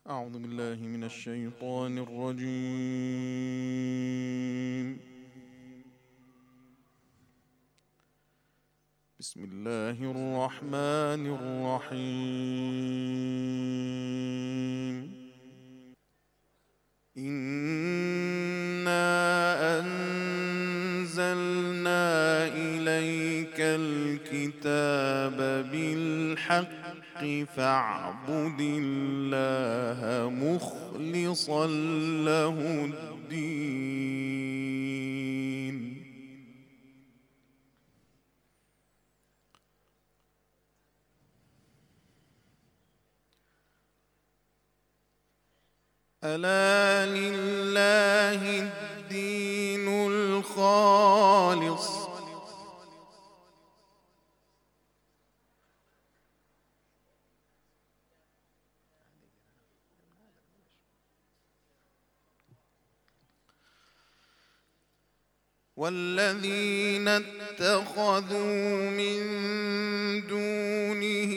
أعوذ بالله من الشيطان الرجيم. بسم الله الرحمن الرحيم. إنا أنزلنا إليك الكتاب بالحق فاعبد الله مخلصا له الدين. ألا لله الدين الخالص والذين اتخذوا من دونه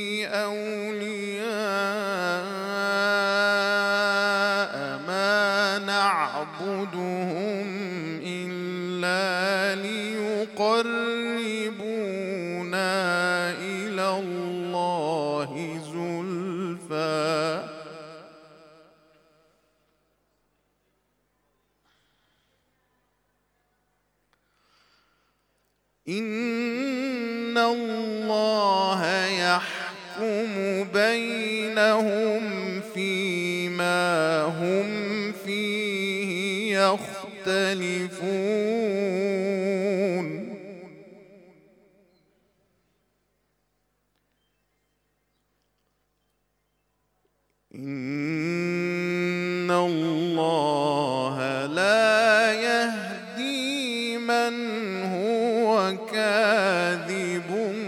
أولياء ما نعبدهم إلا ليقربونا إلى الله زلفى إن الله يحكم بينهم فيما هم فيه يختلفون. إن الله لا يهدي من هو كاذب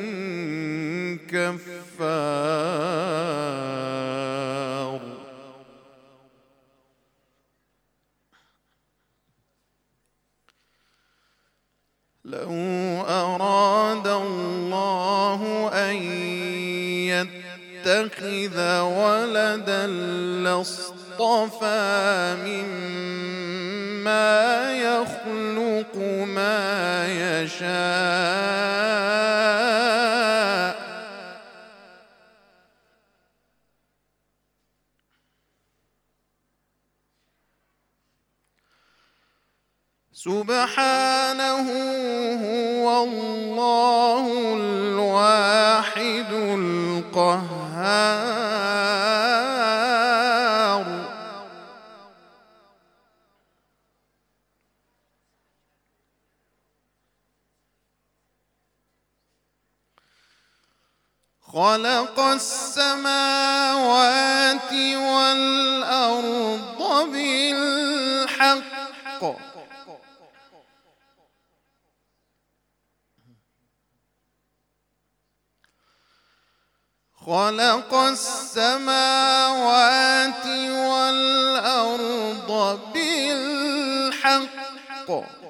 كفار. لو أراد الله أن يتخذ ولدا لاصطفى مما يخلق ما يشاء سبحانه هو الله الواحد القهار. خلق السماوات والأرض بالحق خلق السماوات والأرض بالحق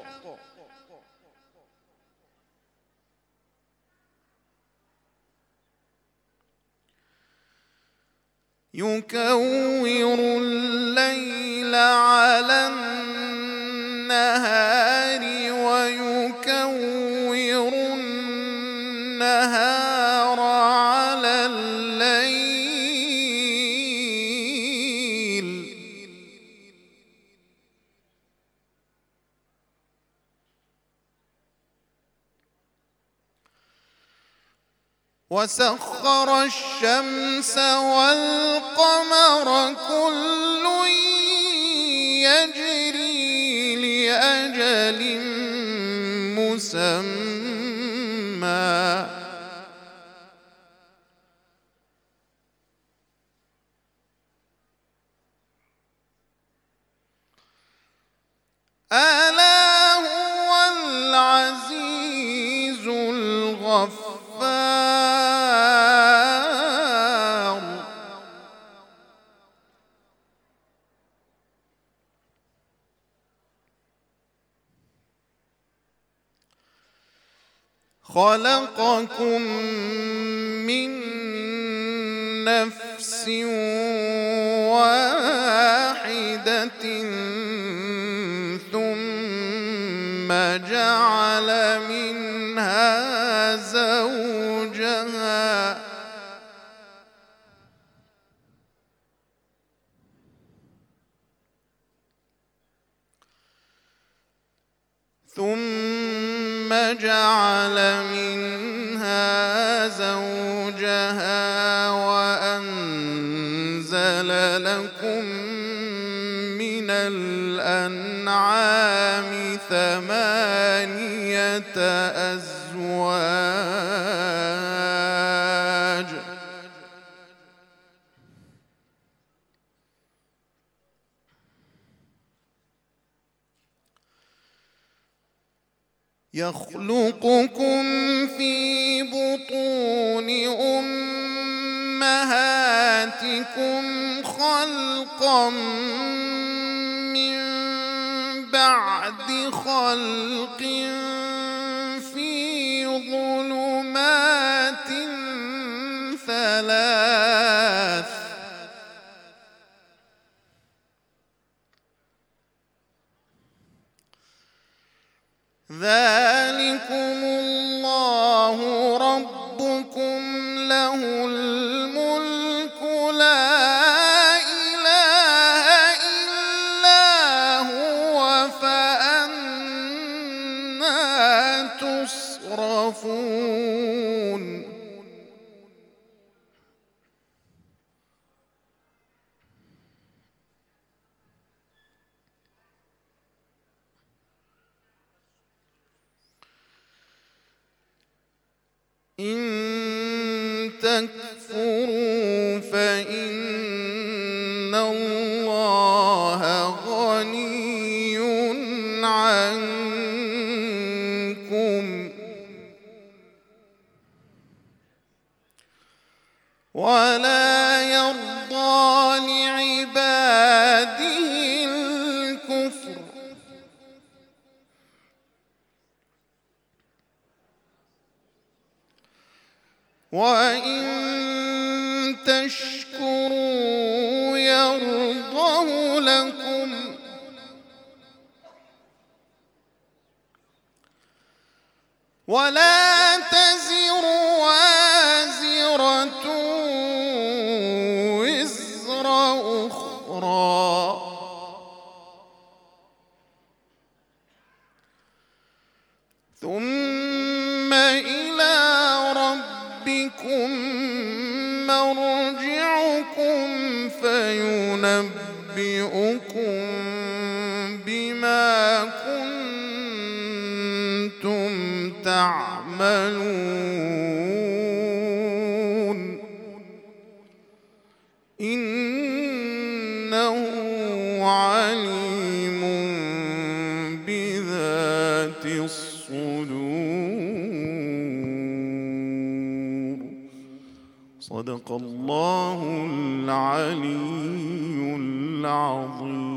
يكور الليل على النهار ويكور النهار على الليل وسخر الشمس والقمر كل يجري لأجل مسمى ألا هو العزيز الغفار. خلقكم من نفس نفس واحدة ثم جعل منها زوجها وأنزل لكم من الأنعام 8 أزواج يخلقكم في بطون أمهاتكم خلقا من بعد خلق في ظلمات 3 ذلكم الله ربكم له الملك لا إله إلا هو فأنى تصرفون إن تكفروا فإن الله غني عنكم ولا يرضى لعباده الكفر وإن تشكروا يرضه لكم ولا تزر وازرة وزر أخرى ثم إلى ربكم مرجعكم فينبئكم بما كنتم تعملون إنه عليم بذات الصدور صدق الله العلي العظيم.